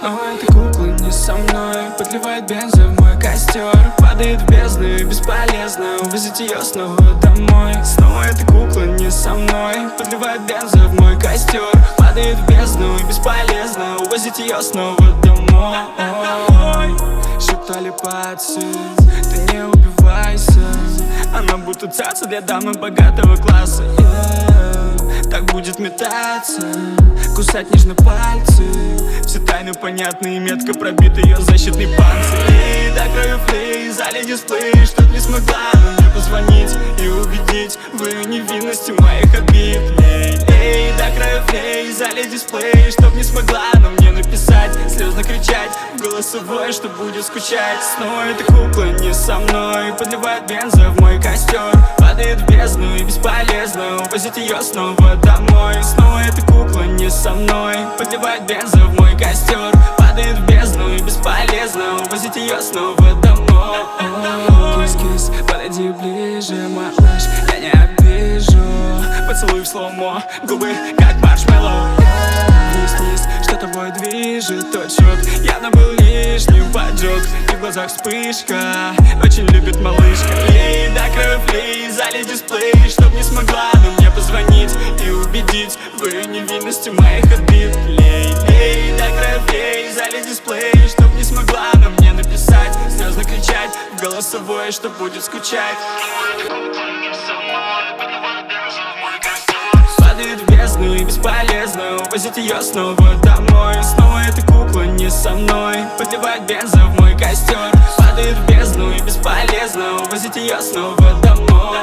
Снова эта кукла не со мной, подливает бенза в мой костер. Падает в бездну и бесполезно увозить ее снова домой. Снова эта кукла не со мной, подливает бенза в мой костер. Падает в бездну и бесполезно увозить ее снова домой. Шептали пацы, ты не убивайся. Она будто цаца для дамы богатого класса. Так будет метаться, кусать нежно пальцы. Все тайны понятны и метко пробит ее защитный панцирь. Эй, до краю флей, залей дисплей, чтоб не смогла мне позвонить и убедить в ее невинности моих обид. Эй, до краю флей, залей дисплей, чтоб не смогла мне написать, слезно кричать в голосовой, что будет скучать. Снова эта кукла не со мной, подливает бенза в мой костер. Падает в бездну и бесполезно увозить ее снова домой. Снова эта кукла не со мной, подливает бенза в мой костер. Падает в бездну и бесполезно увозить ее снова домой. Кис-кис, подойди ближе, малыш, я не обижу. Поцелуй в слоумо, губы как маршмеллоу. Вниз-вниз, что тобой движет тот шок. Явно был лишним поджог, и в глазах вспышка. Очень любит малышка. Ей до краю флей, залей дисплей, чтоб не смогла мне позвонить и убедить в ее невинности моих обид. Ей до краю флей, залей дисплей, чтоб не смогла мне написать, слезно кричать в голосовой, что будет скучать. Падает в бездну и бесполезно увозить ее снова домой. Снова эта кукла не со мной, подливает бенза в мой костер. Падает в бездну и бесполезно увозить ее снова домой.